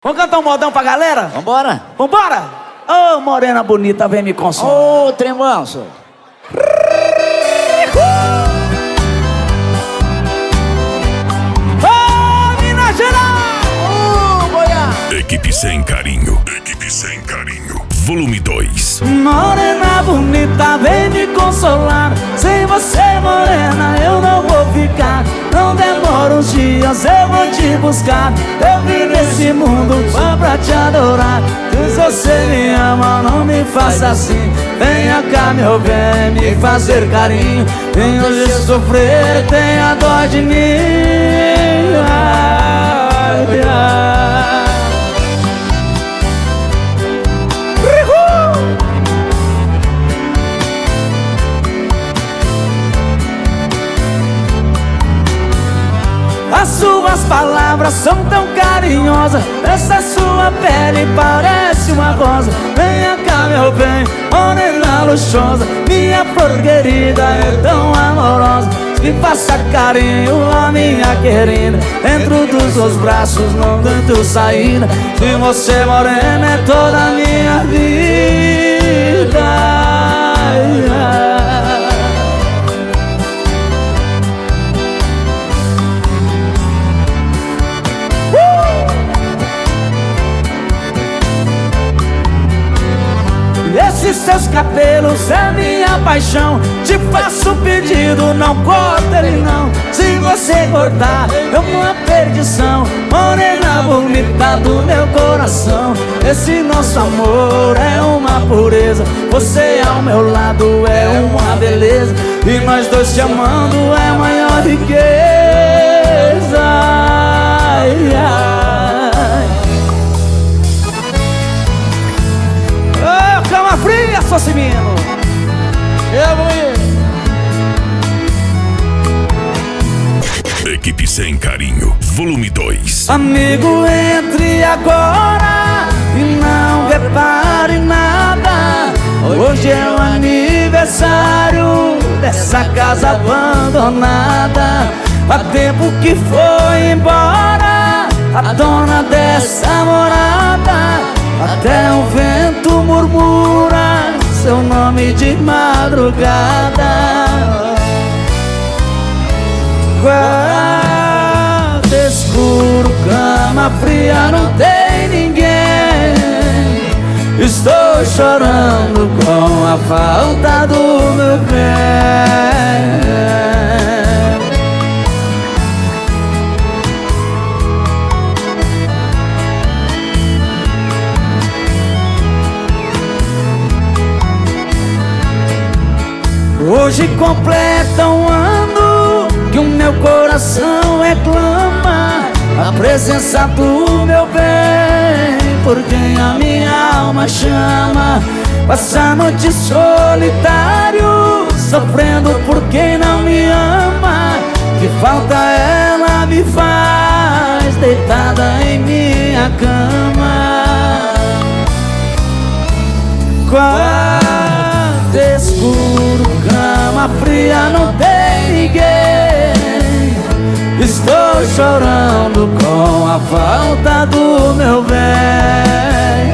Vamos cantar um modão pra galera? Vambora! Vambora! Ô, morena bonita, vem me consolar. Ô, tremanço! Ô, Minas Gerais! Ô, Goiás! Equipe Sem Carinho. Equipe Sem Carinho. Volume 2. Morena bonita, vem me consolar. Sem você, morena, eu não vou ficar. Não demora uns dias, eu vou te buscar. Eu vim nesse mundo só pra te adorar. Se você me ama, não me faça assim. Venha cá, meu bem, me fazer carinho. Vem hoje sofrer, tenha dó de mim. Ai, ai. As suas palavras são tão carinhosas. Essa sua pele parece uma rosa. Venha cá, meu bem, morena luxuosa. Minha flor querida é tão amorosa. Me faça carinho, a minha querida. Dentro dos seus braços não tanto saída. Se você morena é toda a minha vida. Ai, ai. Esses seus cabelos é minha paixão. Te faço um pedido, não corta ele não. Se você cortar, é uma perdição. Morena bonita do meu coração. Esse nosso amor é uma pureza. Você ao meu lado é uma beleza. E nós dois te amando é a maior riqueza. Ai, ai. Cama fria, Socimino. Eu vou ir. Equipe Sem Carinho. Volume 2. Amigo, entre agora e não repare nada. Hoje é o aniversário dessa casa abandonada. Há tempo que foi embora a dona dessa morada. Até o vento murmura seu nome de madrugada. Quarto escuro, cama fria, não tem ninguém. Estou chorando com a falta do meu bem. Hoje completa um ano que o meu coração reclama a presença do meu bem, por quem a minha alma chama. Passa a noite solitário, sofrendo por quem não me ama. Que falta ela me faz, deitada em minha cama. Quarto escuro, cama fria, não tem ninguém. Estou chorando com a falta do meu bem.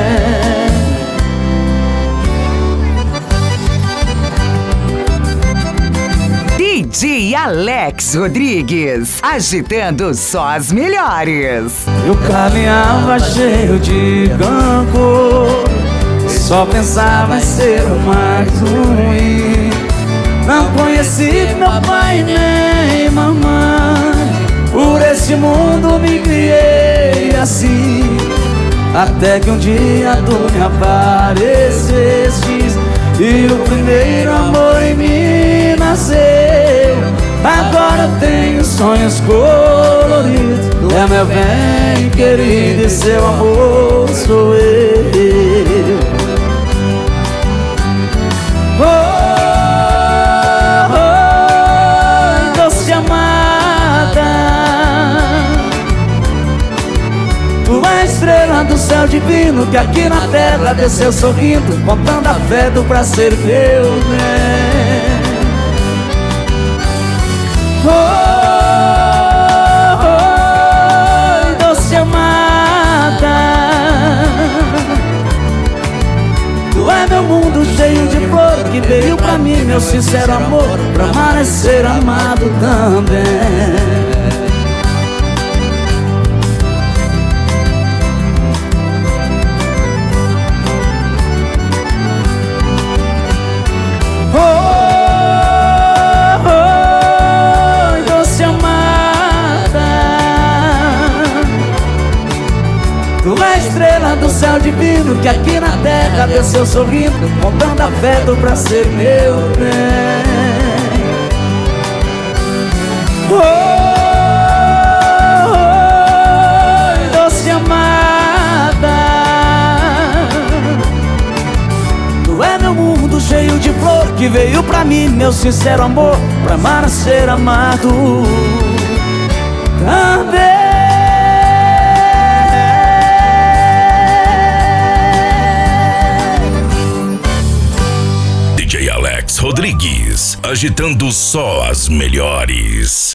DJ Alex Rodrigues, agitando só as melhores. Eu caminhava cheio de rancor, só pensava em ser o mais ruim. Não conheci meu pai nem mamãe. Por esse mundo me criei assim. Até que um dia tu me aparecestes e o primeiro amor em mim nasceu. Agora eu tenho sonhos coloridos. É meu bem querido e seu amor sou eu. Doce amada, tu é a estrela do céu divino que aqui na terra desceu sorrindo, contando a fé do pra ser meu bem. Doce amada, pra mim meu sincero amor, pra amar é ser amado também. Doce amada, tu é a estrela do céu divino que aqui na terra desceu sorrindo, contando afeto pra ser meu bem. Doce amada, tu é meu mundo cheio de flor que veio pra mim meu sincero amor, pra amar é ser amado também. DJ Alex Rodrigues, agitando só as melhores.